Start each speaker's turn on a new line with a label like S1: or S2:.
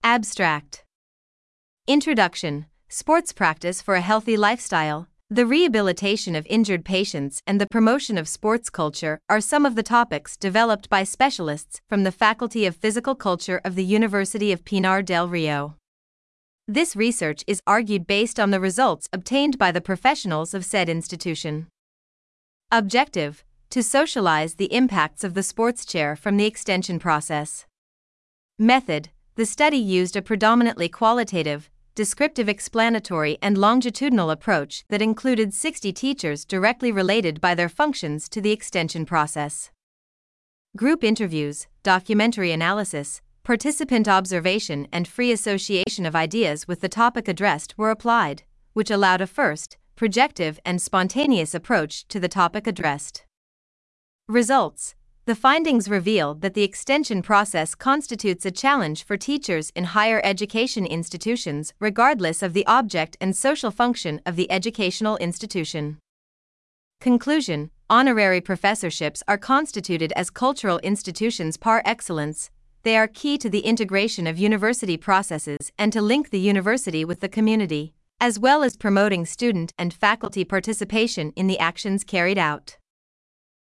S1: Abstract. Introduction. Sports practice for a healthy lifestyle. The rehabilitation of injured patients and the promotion of sports culture are some of the topics developed by specialists from the Faculty of Physical Culture of the University of Pinar del Rio. This research is argued based on the results obtained by the professionals of said institution. Objective: to socialize the impacts of the sports chair from the extension process. Method: the study used a predominantly qualitative, descriptive explanatory and longitudinal approach that included 60 teachers directly related by their functions to the extension process. Group interviews, documentary analysis, participant observation and free association of ideas with the topic addressed were applied, which allowed a first, projective and spontaneous approach to the topic addressed. Results: the findings reveal that the extension process constitutes a challenge for teachers in higher education institutions regardless of the object and social function of the educational institution. Conclusion: honorary professorships are constituted as cultural institutions par excellence. They are key to the integration of university processes and to link the university with the community, as well as promoting student and faculty participation in the actions carried out.